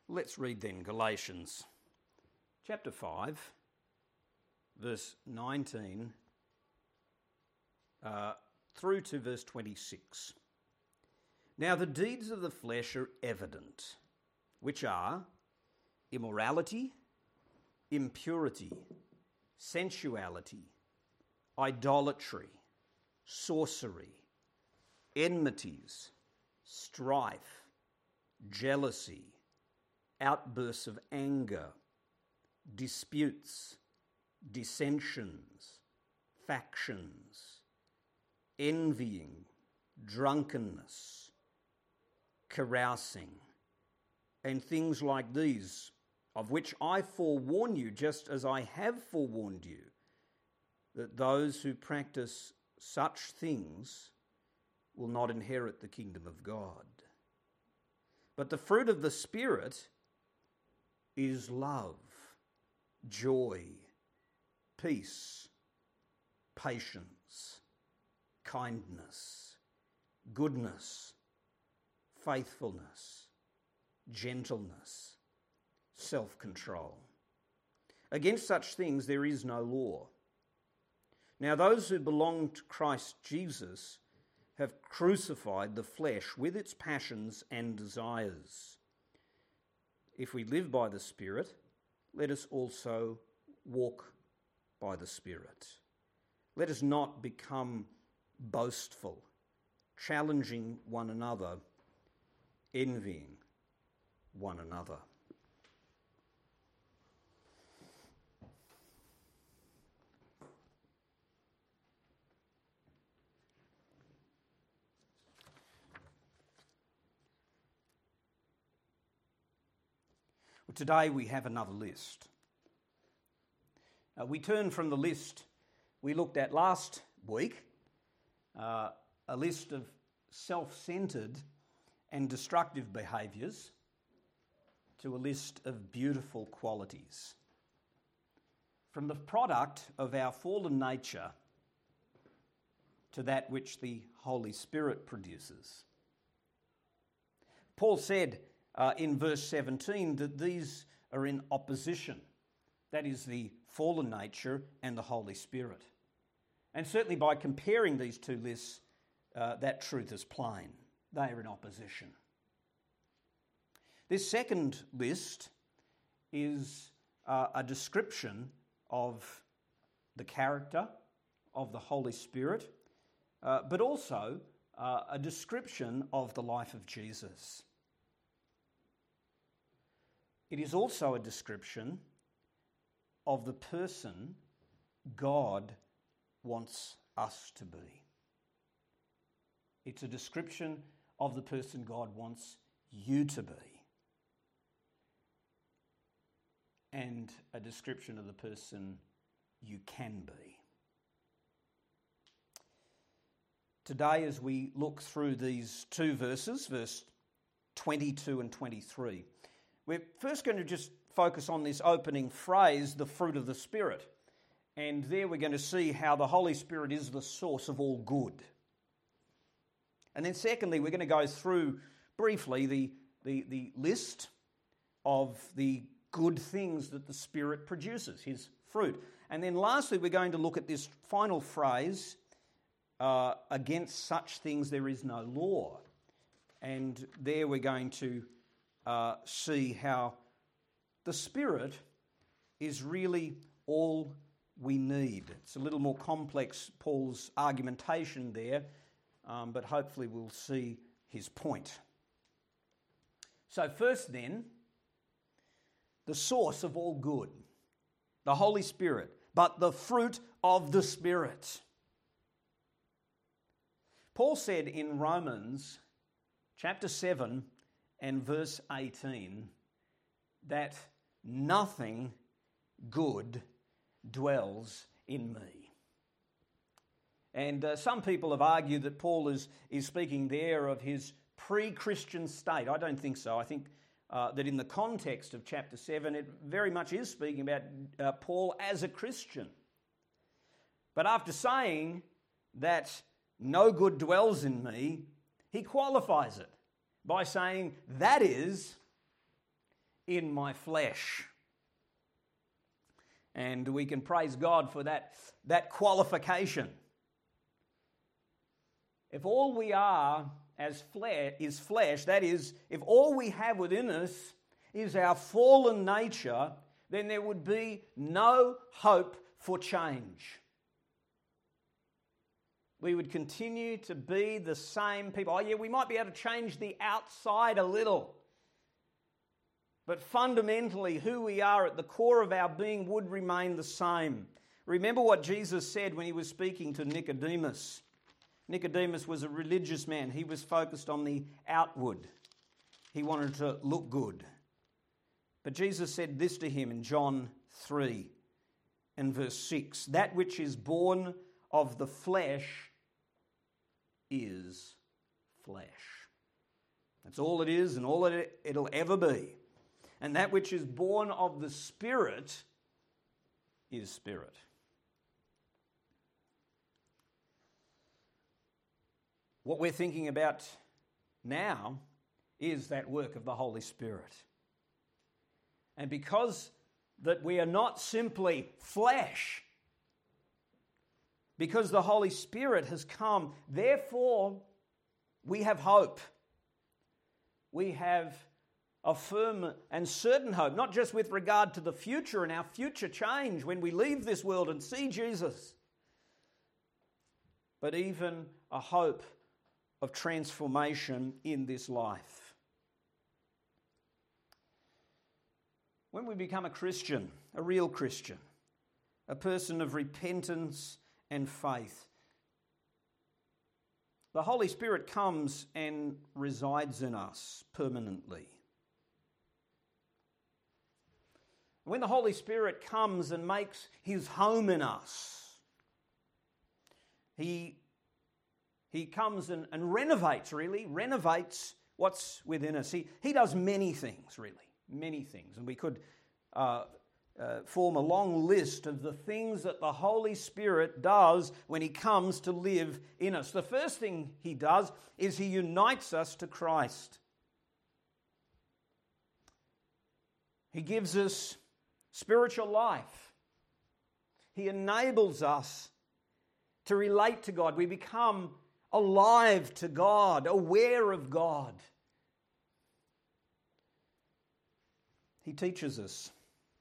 Let's read then Galatians chapter 5, verse 19 through to verse 26. Now the deeds of the flesh are evident, which are immorality, impurity, sensuality, idolatry, sorcery, enmities, strife, jealousy, outbursts of anger, disputes, dissensions, factions, envying, drunkenness, carousing, and things like these, of which I forewarn you, just as I have forewarned you, that those who practice such things will not inherit the kingdom of God. But the fruit of the Spirit is love, joy, peace, patience, kindness, goodness, faithfulness, gentleness, self-control. Against such things there is no law. Now those who belong to Christ Jesus have crucified the flesh with its passions and desires. If we live by the Spirit, let us also walk by the Spirit. Let us not become boastful, challenging one another, envying one another. Well, today we have another list. We turn from the list we looked at last week, a list of self-centred and destructive behaviours, to a list of beautiful qualities. From the product of our fallen nature to that which the Holy Spirit produces. Paul said in verse 17 that these are in opposition. That is the fallen nature and the Holy Spirit. And certainly by comparing these two lists, that truth is plain. They are in opposition. This second list is a description of the character of the Holy Spirit, but also a description of the life of Jesus. It is also a description of the person God wants us to be. It's a description of the person God wants you to be. And a description of the person you can be. Today, as we look through these two verses, verse 22 and 23, we're first going to just focus on this opening phrase, the fruit of the Spirit. And there we're going to see how the Holy Spirit is the source of all good. And then secondly, we're going to go through briefly the list of the good things that the Spirit produces, his fruit. And then lastly, we're going to look at this final phrase, against such things there is no law. And there we're going to see how the Spirit is really all we need. It's a little more complex, Paul's argumentation there, but hopefully we'll see his point. So first then, the source of all good, the Holy Spirit, but the fruit of the Spirit. Paul said in Romans chapter 7 and verse 18 that nothing good dwells in me. And some people have argued that Paul is speaking there of his pre-Christian state. I don't think so. I think that in the context of chapter 7, it very much is speaking about Paul as a Christian. But after saying that no good dwells in me, he qualifies it by saying, that is, in my flesh. And we can praise God for that qualification. If all we are as is flesh, that is, if all we have within us is our fallen nature, then there would be no hope for change. We would continue to be the same people. Oh yeah, we might be able to change the outside a little. But fundamentally, who we are at the core of our being would remain the same. Remember what Jesus said when he was speaking to Nicodemus. Nicodemus was a religious man. He was focused on the outward. He wanted to look good. But Jesus said this to him in John 3 and verse 6. That which is born of the flesh is flesh. That's all it is and all it'll ever be. And that which is born of the Spirit is spirit. What we're thinking about now is that work of the Holy Spirit. And because that we are not simply flesh, because the Holy Spirit has come, therefore we have hope. We have a firm and certain hope, not just with regard to the future and our future change when we leave this world and see Jesus, but even a hope of transformation in this life. When we become a Christian, a real Christian, a person of repentance and faith, the Holy Spirit comes and resides in us permanently. When the Holy Spirit comes and makes his home in us, he comes and renovates what's within us. He does many things, really, many things. And we could form a long list of the things that the Holy Spirit does when he comes to live in us. The first thing he does is he unites us to Christ. He gives us spiritual life. He enables us to relate to God. We become alive to God, aware of God. He teaches us.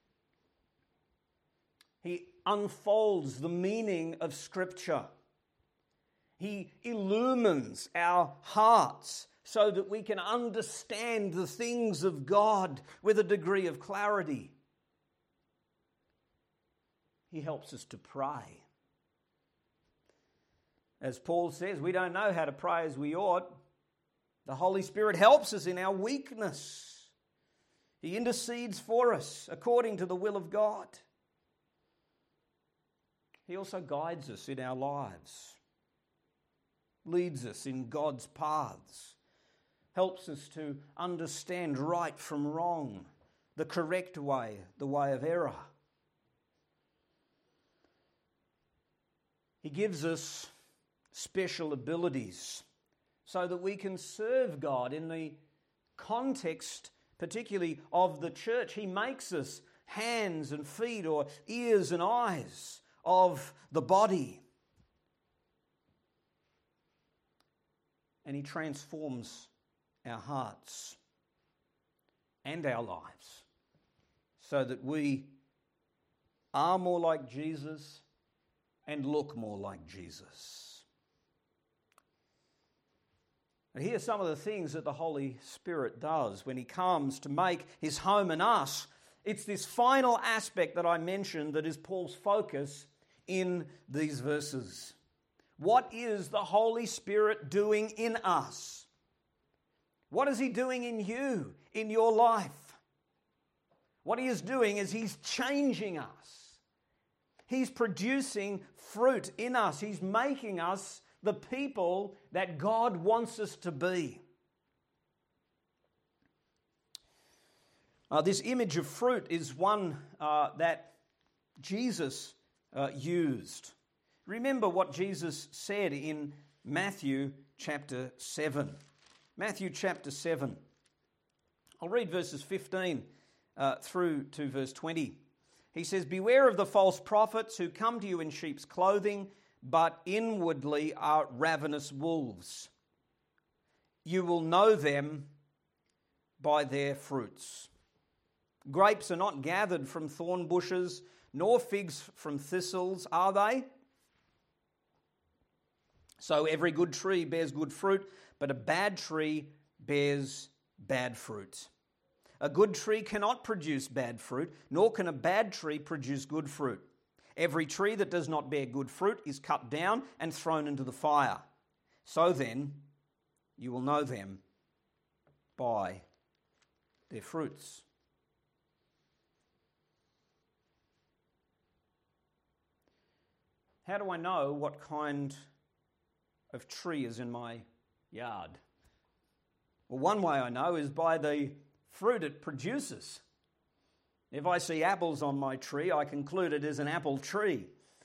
He unfolds the meaning of Scripture. He illumines our hearts so that we can understand the things of God with a degree of clarity. He helps us to pray. As Paul says, we don't know how to pray as we ought. The Holy Spirit helps us in our weakness. He intercedes for us according to the will of God. He also guides us in our lives, leads us in God's paths, helps us to understand right from wrong, the correct way, the way of error. He gives us special abilities so that we can serve God in the context, particularly of the church. He makes us hands and feet or ears and eyes of the body. And he transforms our hearts and our lives so that we are more like Jesus and look more like Jesus. And here are some of the things that the Holy Spirit does when he comes to make his home in us. It's this final aspect that I mentioned that is Paul's focus in these verses. What is the Holy Spirit doing in us? What is he doing in you, in your life? What he is doing is he's changing us. He's producing fruit in us. He's making us the people that God wants us to be. This image of fruit is one that Jesus used. Remember what Jesus said in Matthew chapter 7. Matthew chapter 7. I'll read verses 15 through to verse 20. He says, "Beware of the false prophets who come to you in sheep's clothing, but inwardly are ravenous wolves. You will know them by their fruits. Grapes are not gathered from thorn bushes, nor figs from thistles, are they? So every good tree bears good fruit, but a bad tree bears bad fruit. A good tree cannot produce bad fruit, nor can a bad tree produce good fruit. Every tree that does not bear good fruit is cut down and thrown into the fire. So then, you will know them by their fruits." How do I know what kind of tree is in my yard? Well, one way I know is by the fruit it produces. If I see apples on my tree, I conclude it is an apple tree.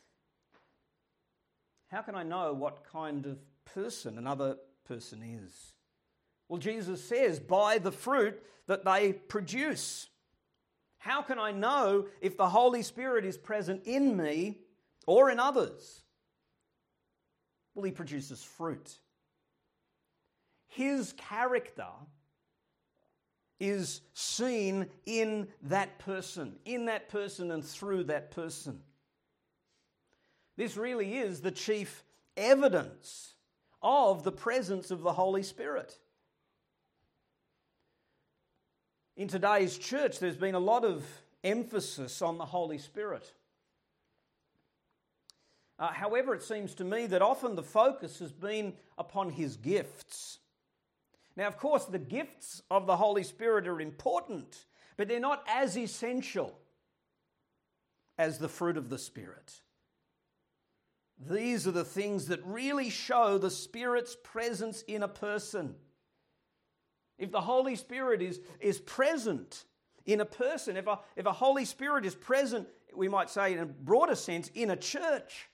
How can I know what kind of person another person is? Well, Jesus says, by the fruit that they produce. How can I know if the Holy Spirit is present in me or in others? Well, he produces fruit. His character is seen in that person and through that person. This really is the chief evidence of the presence of the Holy Spirit. In today's church, there's been a lot of emphasis on the Holy Spirit. However, it seems to me that often the focus has been upon his gifts. Now, of course, the gifts of the Holy Spirit are important, but they're not as essential as the fruit of the Spirit. These are the things that really show the Spirit's presence in a person. If the Holy Spirit is present in a person, if a Holy Spirit is present, we might say in a broader sense, in a church,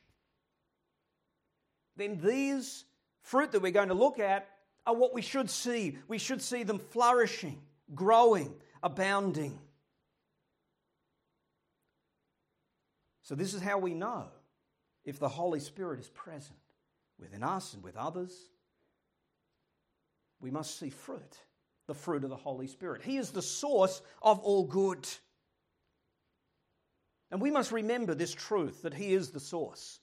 then these fruit that we're going to look at are what we should see. We should see them flourishing, growing, abounding. So this is how we know if the Holy Spirit is present within us and with others. We must see fruit, the fruit of the Holy Spirit. He is the source of all good. And we must remember this truth, that he is the source.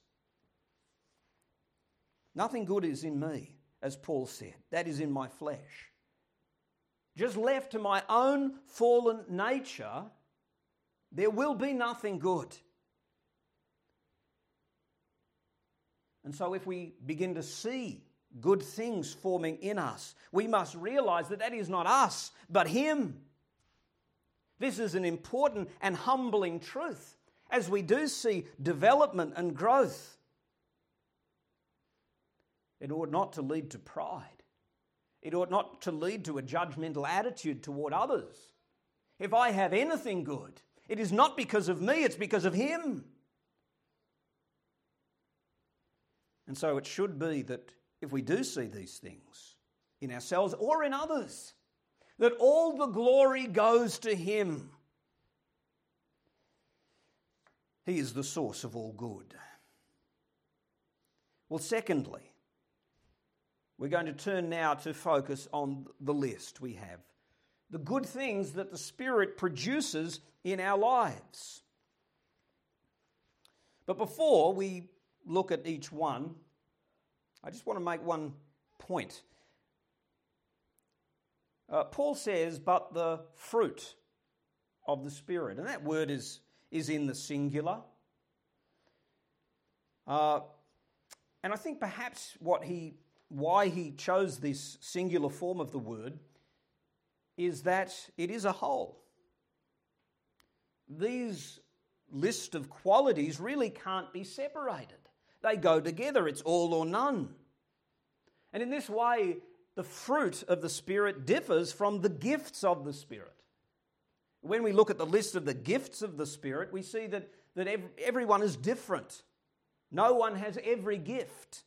Nothing good is in me, as Paul said. That is in my flesh. Just left to my own fallen nature, there will be nothing good. And so if we begin to see good things forming in us, we must realize that that is not us, but him. This is an important and humbling truth as we do see development and growth. It ought not to lead to pride. It ought not to lead to a judgmental attitude toward others. If I have anything good, it is not because of me, it's because of him. And so it should be that if we do see these things in ourselves or in others, that all the glory goes to him. He is the source of all good. Well, secondly, we're going to turn now to focus on the list we have. The good things that the Spirit produces in our lives. But before we look at each one, I just want to make one point. Paul says, but the fruit of the Spirit. And that word is in the singular. And I think perhaps why he chose this singular form of the word is that it is a whole. These list of qualities really can't be separated. They go together. It's all or none. And in this way, the fruit of the Spirit differs from the gifts of the Spirit. When we look at the list of the gifts of the Spirit, we see that everyone is different. No one has every gift.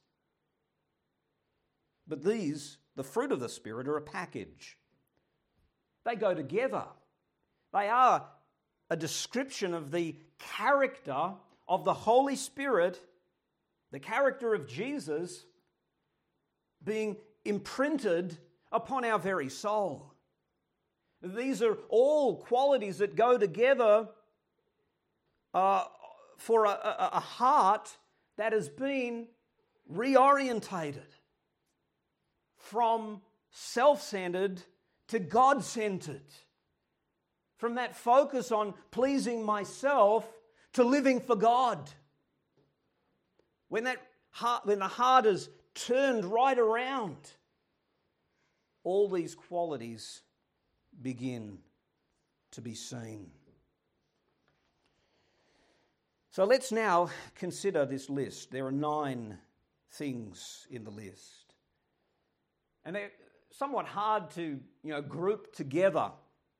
But these, the fruit of the Spirit, are a package. They go together. They are a description of the character of the Holy Spirit, the character of Jesus, being imprinted upon our very soul. These are all qualities that go together for a heart that has been reorientated from self-centered to God-centered, from that focus on pleasing myself to living for God. When the heart is turned right around, all these qualities begin to be seen. So let's now consider this list. There are 9 things in the list. And they're somewhat hard to group together.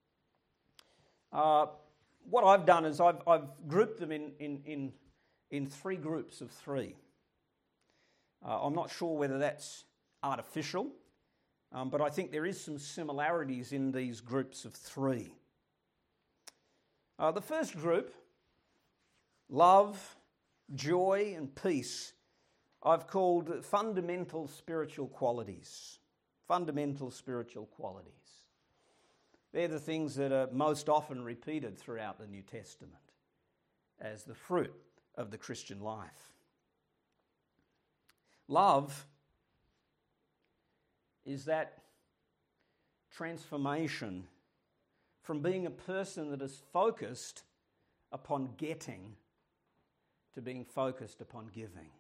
What I've done is I've grouped them in 3 groups of 3. I'm not sure whether that's artificial, but I think there is some similarities in these groups of 3. The first group, love, joy and peace, I've called fundamental spiritual qualities. Fundamental spiritual qualities. They're the things that are most often repeated throughout the New Testament as the fruit of the Christian life. Love is that transformation from being a person that is focused upon getting to being focused upon giving.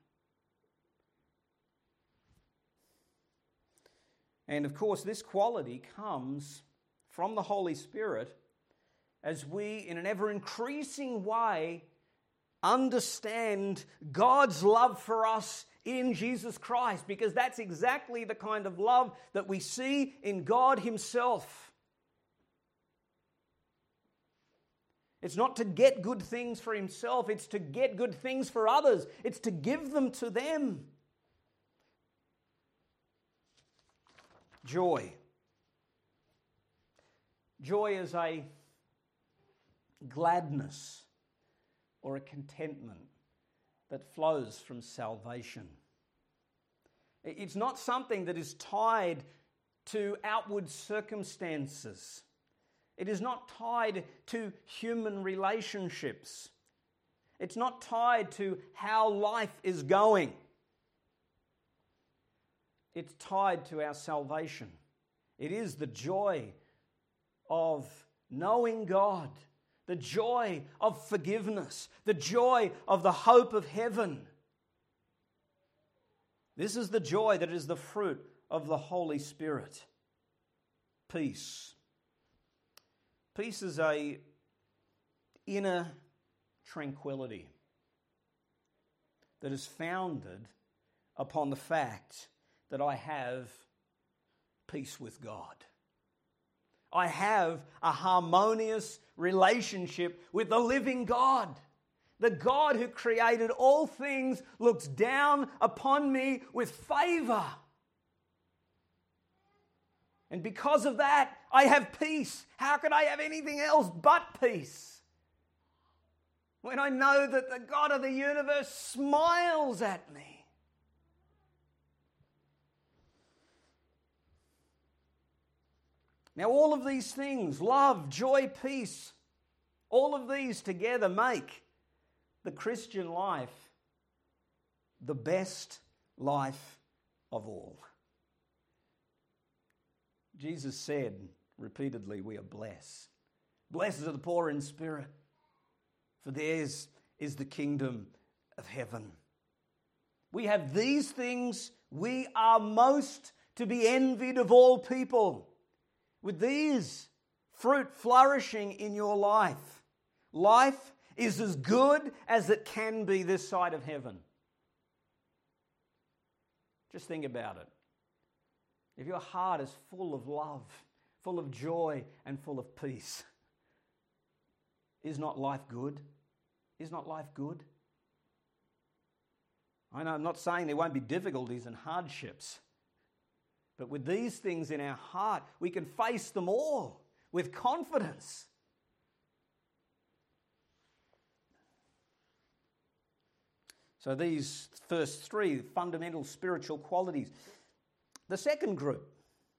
And of course, this quality comes from the Holy Spirit as we, in an ever-increasing way, understand God's love for us in Jesus Christ, because that's exactly the kind of love that we see in God Himself. It's not to get good things for Himself, it's to get good things for others. It's to give them to them. Joy. Joy is a gladness or a contentment that flows from salvation. It's not something that is tied to outward circumstances. It is not tied to human relationships. It's not tied to how life is going. It's tied to our salvation. It is the joy of knowing God, the joy of forgiveness, the joy of the hope of heaven. This is the joy that is the fruit of the Holy Spirit. Peace. Peace is an inner tranquility that is founded upon the fact that I have peace with God. I have a harmonious relationship with the living God. The God who created all things looks down upon me with favor. And because of that, I have peace. How could I have anything else but peace? When I know that the God of the universe smiles at me. Now, all of these things, love, joy, peace, all of these together make the Christian life the best life of all. Jesus said repeatedly, we are blessed. Blessed are the poor in spirit, for theirs is the kingdom of heaven. We have these things, we are most to be envied of all people. With these fruit flourishing in your life, life is as good as it can be this side of heaven. Just think about it. If your heart is full of love, full of joy, and full of peace, is not life good? Is not life good? I know I'm not saying there won't be difficulties and hardships. But with these things in our heart, we can face them all with confidence So these first three fundamental spiritual qualities. The second group,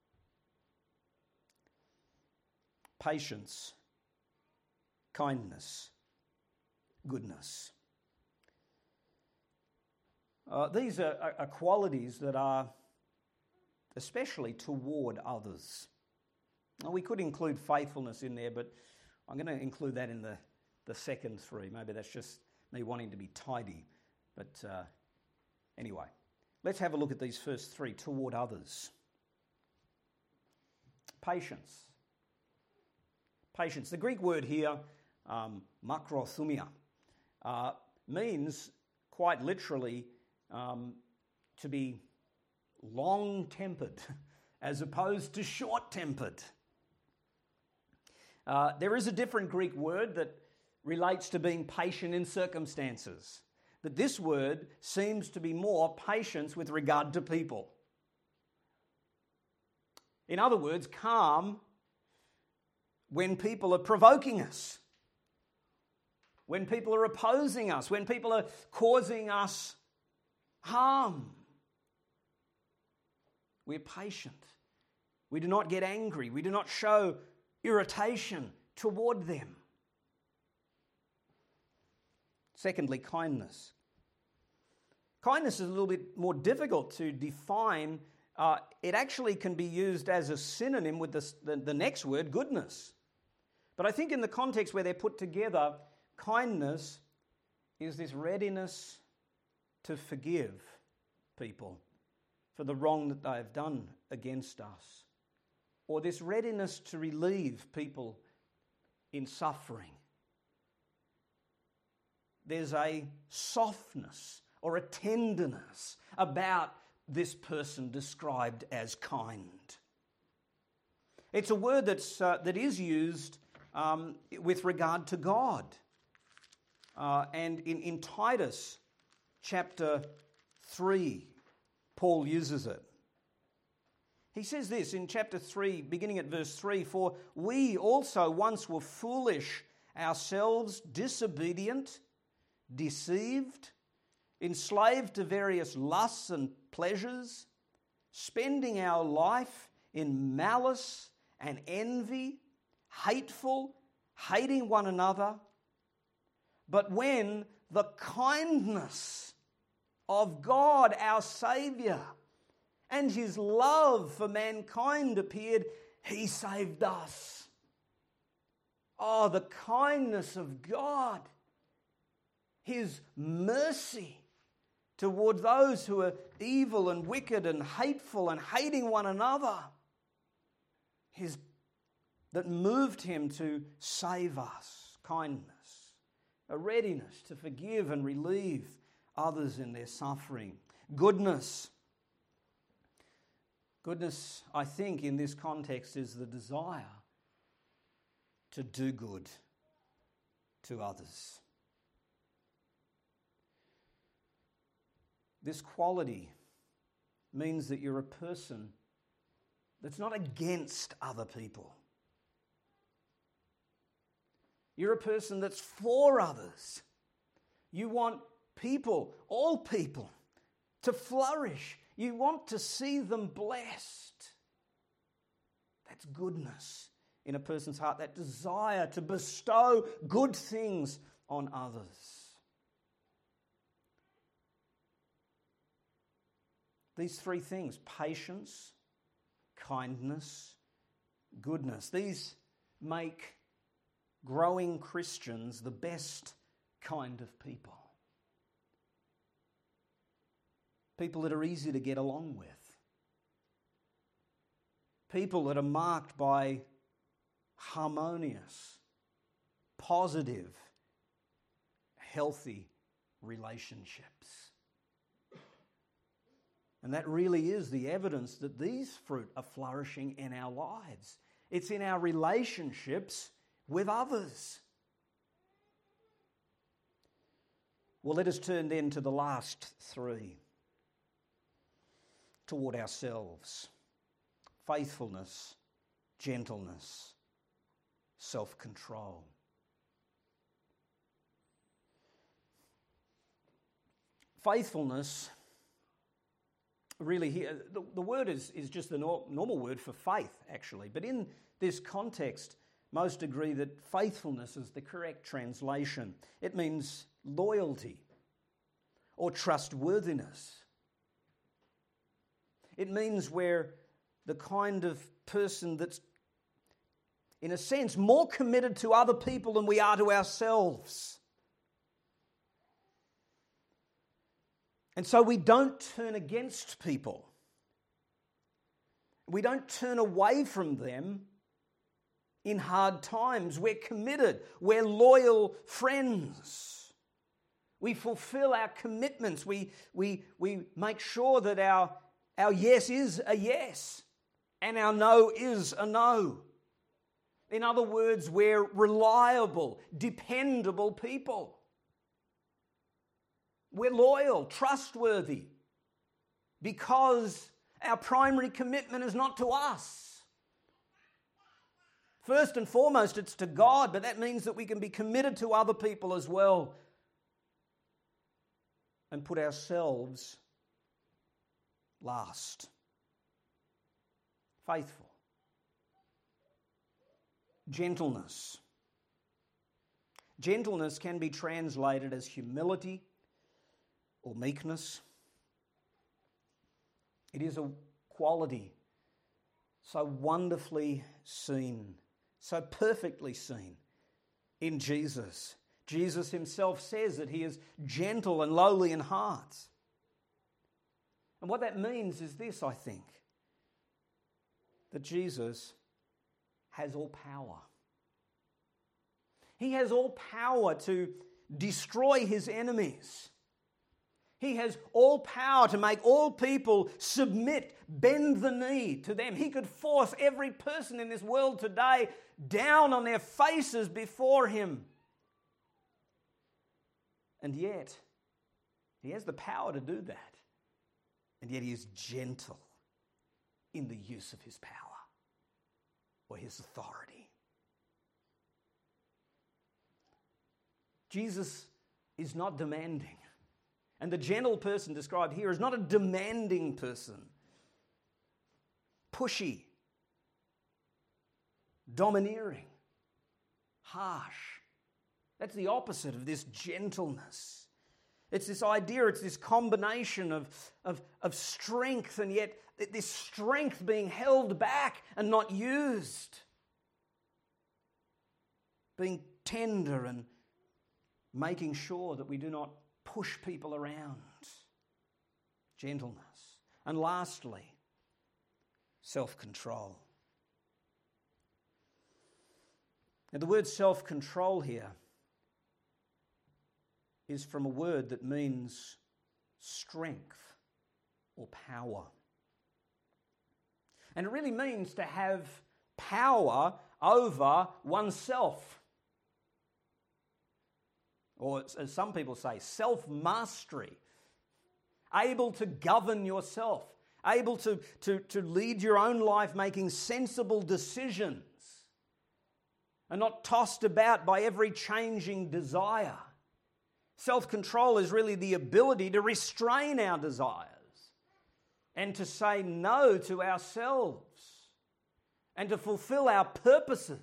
patience, kindness, goodness. These are qualities that are especially toward others. Now, we could include faithfulness in there, but I'm going to include that in the second three. Maybe that's just me wanting to be tidy. But anyway, let's have a look at these first three, toward others. Patience. Patience. The Greek word here, makrothumia, means quite literally to be long-tempered as opposed to short-tempered. There is a different Greek word that relates to being patient in circumstances, but this word seems to be more patience with regard to people. In other words, calm when people are provoking us, when people are opposing us, when people are causing us harm. We're patient. We do not get angry. We do not show irritation toward them. Secondly, kindness. Kindness is a little bit more difficult to define. It actually can be used as a synonym with the next word, goodness. But I think in the context where they're put together, kindness is this readiness to forgive people for the wrong that they have done against us, or this readiness to relieve people in suffering. There's a softness or a tenderness about this person described as kind. It's a word that is used with regard to God. And in Titus chapter 3, Paul uses it. He says this in chapter 3, beginning at verse 3, "For we also once were foolish, ourselves disobedient, deceived, enslaved to various lusts and pleasures, spending our life in malice and envy, hateful, hating one another. But when the kindness of God our Saviour and His love for mankind appeared, He saved us." Oh, the kindness of God, His mercy toward those who are evil and wicked and hateful and hating one another, that moved Him to save us. Kindness, a readiness to forgive and relieve others in their suffering. Goodness. Goodness, I think, in this context is the desire to do good to others. This quality means that you're a person that's not against other people. You're a person that's for others. You want people, all people, to flourish. You want to see them blessed. That's goodness in a person's heart, that desire to bestow good things on others. These three things, patience, kindness, goodness, these make growing Christians the best kind of people. People that are easy to get along with. People that are marked by harmonious, positive, healthy relationships. And that really is the evidence that these fruit are flourishing in our lives. It's in our relationships with others. Well, let us turn then to the last three. Toward ourselves. Faithfulness, gentleness, self-control. Faithfulness, really, here, the word is just the normal word for faith, actually. But in this context, most agree that faithfulness is the correct translation. It means loyalty or trustworthiness. It means we're the kind of person that's, in a sense, more committed to other people than we are to ourselves. And so we don't turn against people. We don't turn away from them in hard times. We're committed. We're loyal friends. We fulfill our commitments. We make sure that our yes is a yes and our no is a no. In other words, we're reliable, dependable people. We're loyal, trustworthy, because our primary commitment is not to us. First and foremost, it's to God, but that means that we can be committed to other people as well and put ourselves last. Faithful. Gentleness. Gentleness can be translated as humility or meekness. It is a quality so wonderfully seen, so perfectly seen in Jesus. Jesus himself says that he is gentle and lowly in heart. And what that means is this, I think, that Jesus has all power. He has all power to destroy his enemies. He has all power to make all people submit, bend the knee to them. He could force every person in this world today down on their faces before him. And yet, he has the power to do that. And yet he is gentle in the use of his power or his authority. Jesus is not demanding. And the gentle person described here is not a demanding person. Pushy, domineering, harsh. That's the opposite of this gentleness. It's this idea, it's this combination of strength, and yet this strength being held back and not used. Being tender and making sure that we do not push people around. Gentleness. And lastly, self-control. Now the word self-control here is from a word that means strength or power. And it really means to have power over oneself. Or as some people say, self-mastery. Able to govern yourself. Able to lead your own life making sensible decisions. And not tossed about by every changing desire. Self-control is really the ability to restrain our desires and to say no to ourselves and to fulfill our purposes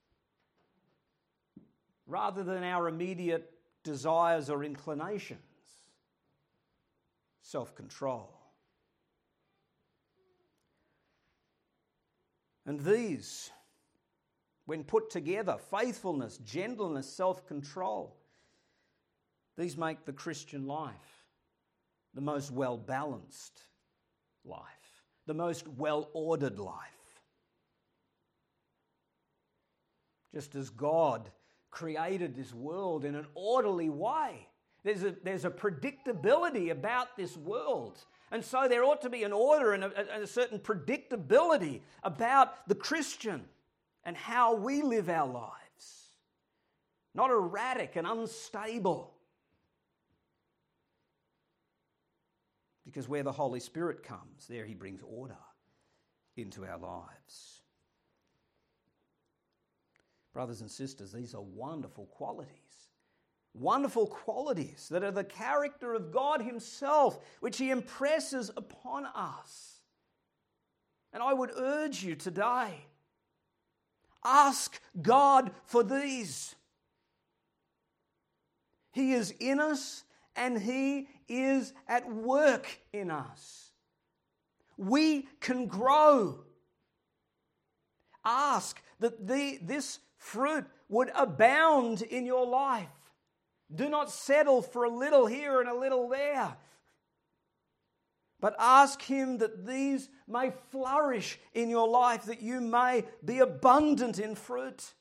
rather than our immediate desires or inclinations. Self-control. And these, when put together, faithfulness, gentleness, self-control, these make the Christian life the most well-balanced life, the most well-ordered life. Just as God created this world in an orderly way, there's a predictability about this world. And so there ought to be an order and a certain predictability about the Christian and how we live our lives. Not erratic and unstable. Because where the Holy Spirit comes, there he brings order into our lives. Brothers and sisters, these are wonderful qualities wonderful qualities that are the character of God himself, which he impresses upon us. And I would urge you today, ask God for these. He is in us and he is at work in us. We can grow. Ask that this fruit would abound in your life. Do not settle for a little here and a little there, but ask him that these may flourish in your life, that you may be abundant in fruit.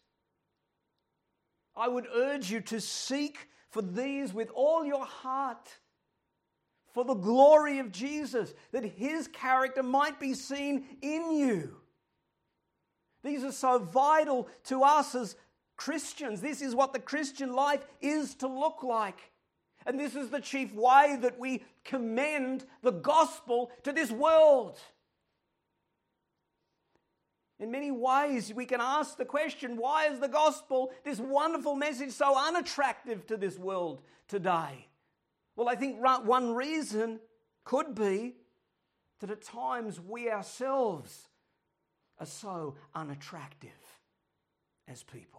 I would urge you to seek for these with all your heart, for the glory of Jesus, that his character might be seen in you. These are so vital to us as Christians. This is what the Christian life is to look like. And this is the chief way that we commend the gospel to this world. In many ways, we can ask the question, why is the gospel, this wonderful message, so unattractive to this world today? Well, I think one reason could be that at times we ourselves are so unattractive as people.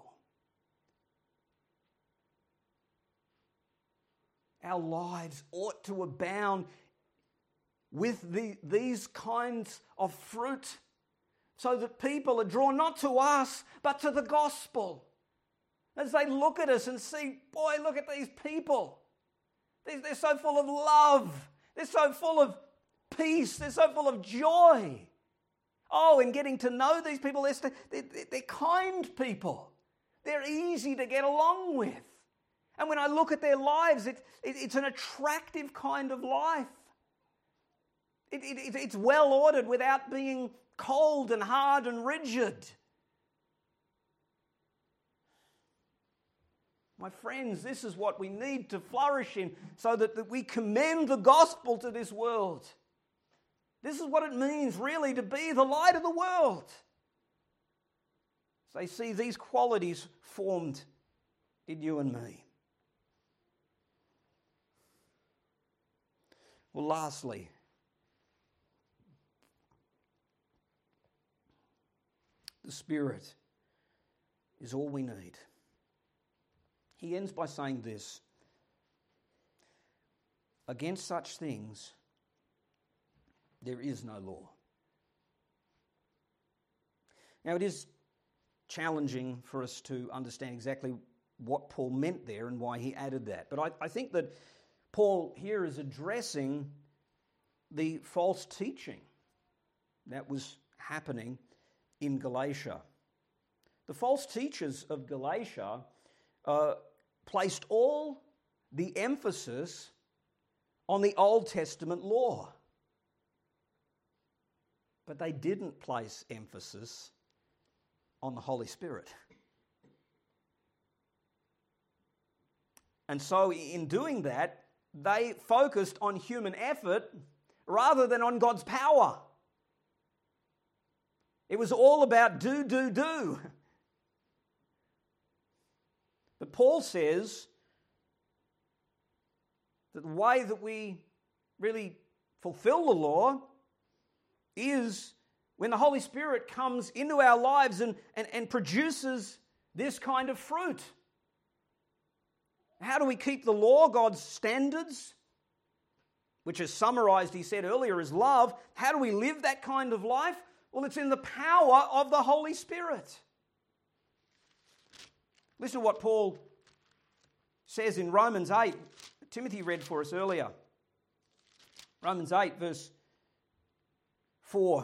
Our lives ought to abound with these kinds of fruit so that people are drawn not to us but to the gospel. As they look at us and see, boy, look at these people. They're so full of love. They're so full of peace. They're so full of joy. Oh, in getting to know these people, they're kind people. They're easy to get along with. And when I look at their lives, it's an attractive kind of life. It's well ordered without being cold and hard and rigid. My friends, this is what we need to flourish in so that we commend the gospel to this world. This is what it means really to be the light of the world. So they see these qualities formed in you and me. Well, lastly, the Spirit is all we need. He ends by saying this: against such things there is no law. Now, it is challenging for us to understand exactly what Paul meant there and why he added that. But I think that Paul here is addressing the false teaching that was happening in Galatia. The false teachers of Galatia placed all the emphasis on the Old Testament law, but they didn't place emphasis on the Holy Spirit. And so in doing that, they focused on human effort rather than on God's power. It was all about do. But Paul says that the way that we really fulfill the law is when the Holy Spirit comes into our lives and produces this kind of fruit. How do we keep the law, God's standards, which is summarized, he said earlier, as love? How do we live that kind of life? Well, it's in the power of the Holy Spirit. Listen to what Paul says in Romans 8. Timothy read for us earlier. Romans 8, verse 4.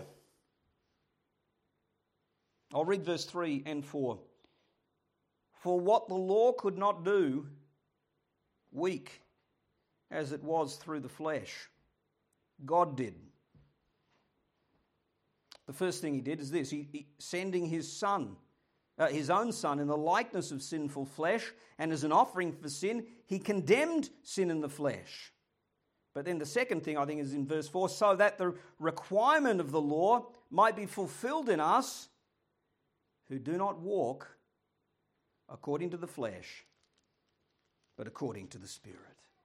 I'll read verse 3 and 4. For what the law could not do, weak as it was through the flesh, God did. The first thing he did is this: he sending his son, his own son, in the likeness of sinful flesh, and as an offering for sin, he condemned sin in the flesh. But then the second thing, I think, is in verse 4, so that the requirement of the law might be fulfilled in us who do not walk according to the flesh, but according to the Spirit.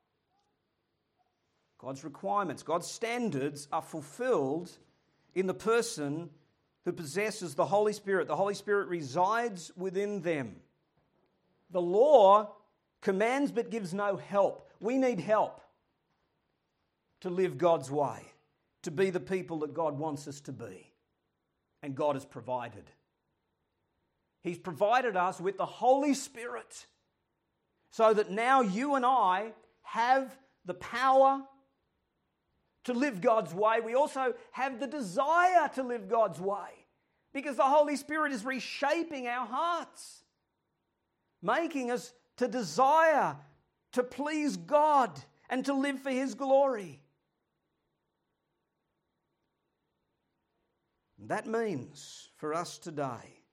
God's requirements, God's standards are fulfilled in the person who possesses the Holy Spirit. The Holy Spirit resides within them. The law commands but gives no help. We need help to live God's way, to be the people that God wants us to be. And God has provided. He's provided us with the Holy Spirit so that now you and I have the power to live God's way. We also have the desire to live God's way because the Holy Spirit is reshaping our hearts, making us to desire to please God and to live for His glory. That means for us today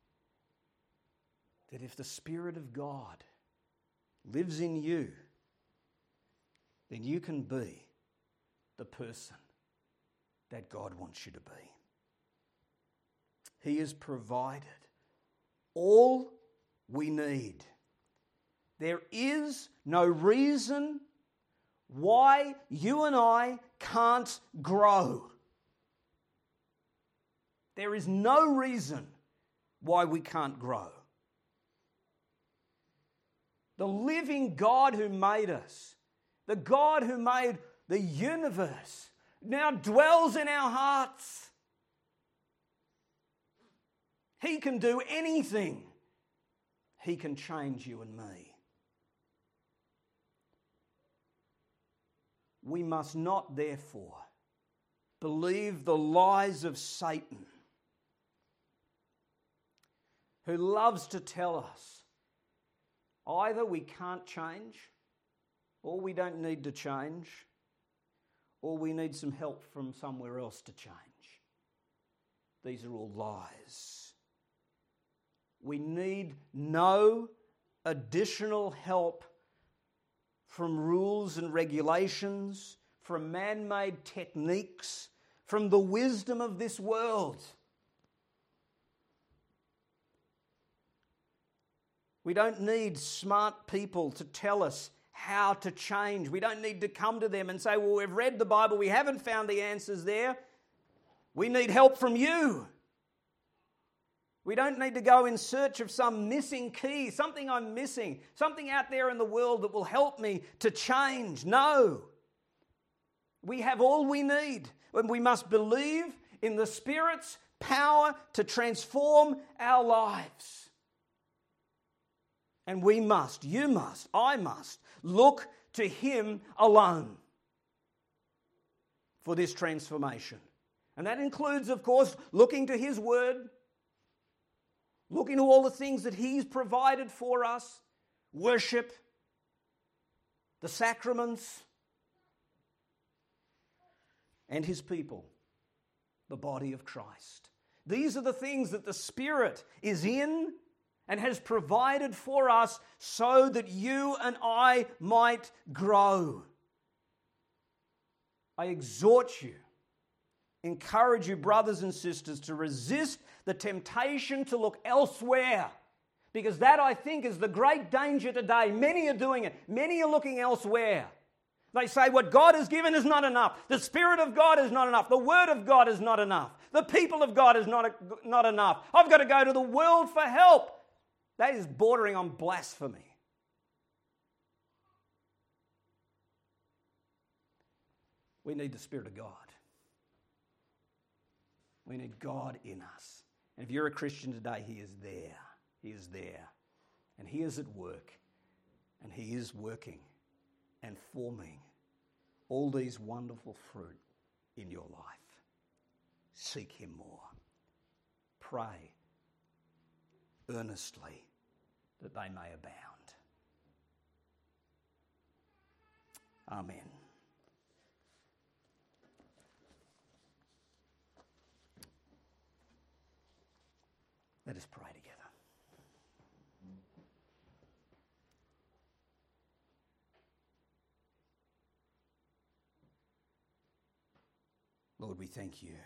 that if the Spirit of God lives in you, then you can be the person that God wants you to be. He has provided all we need. There is no reason why you and I can't grow. There is no reason why we can't grow. The living God who made us, the God who made the universe, now dwells in our hearts. He can do anything. He can change you and me. We must not, therefore, believe the lies of Satan, who loves to tell us either we can't change, or we don't need to change, or we need some help from somewhere else to change. These are all lies. We need no additional help from rules and regulations, from man-made techniques, from the wisdom of this world. We don't need smart people to tell us how to change. We don't need to come to them and say, well, we've read the Bible, we haven't found the answers there. We need help from you. We don't need to go in search of some missing key, something I'm missing, something out there in the world that will help me to change. No. We have all we need, and we must believe in the Spirit's power to transform our lives. And we must, you must, I must, look to Him alone for this transformation. And that includes, of course, looking to His Word, looking to all the things that He's provided for us, worship, the sacraments, and His people, the body of Christ. These are the things that the Spirit is in and has provided for us so that you and I might grow. I exhort you, encourage you, brothers and sisters, to resist the temptation to look elsewhere, because that, I think, is the great danger today. Many are doing it. Many are looking elsewhere. They say what God has given is not enough. The Spirit of God is not enough. The Word of God is not enough. The people of God is not enough. I've got to go to the world for help. That is bordering on blasphemy. We need the Spirit of God. We need God in us. And if you're a Christian today, He is there. He is there. And He is at work. And He is working and forming all these wonderful fruit in your life. Seek Him more. Pray earnestly that they may abound. Amen. Let us pray together. Lord, we thank you.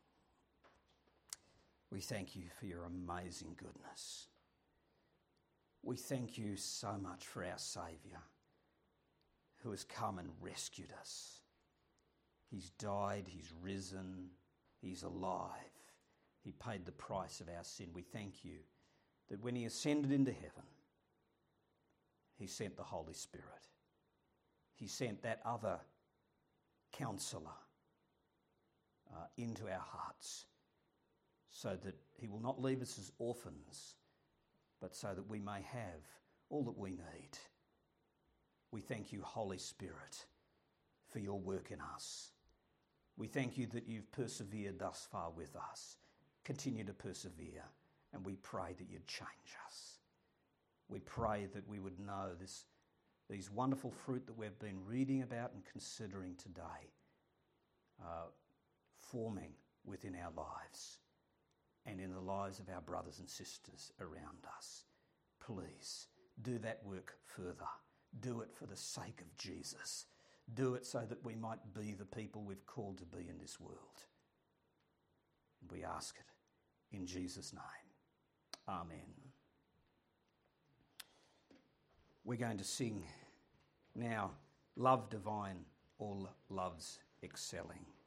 We thank you for your amazing goodness. We thank you so much for our Saviour who has come and rescued us. He's died, he's risen, he's alive. He paid the price of our sin. We thank you that when he ascended into heaven, he sent the Holy Spirit. He sent that other Counselor into our hearts so that he will not leave us as orphans, but so that we may have all that we need. We thank you, Holy Spirit, for your work in us. We thank you that you've persevered thus far with us. Continue to persevere, and we pray that you'd change us. We pray that we would know these wonderful fruit that we've been reading about and considering today, forming within our lives and in the lives of our brothers and sisters around us. Please do that work further. Do it for the sake of Jesus. Do it so that we might be the people we've called to be in this world. And we ask it in Jesus' name. Amen. We're going to sing now, Love Divine, All Loves Excelling.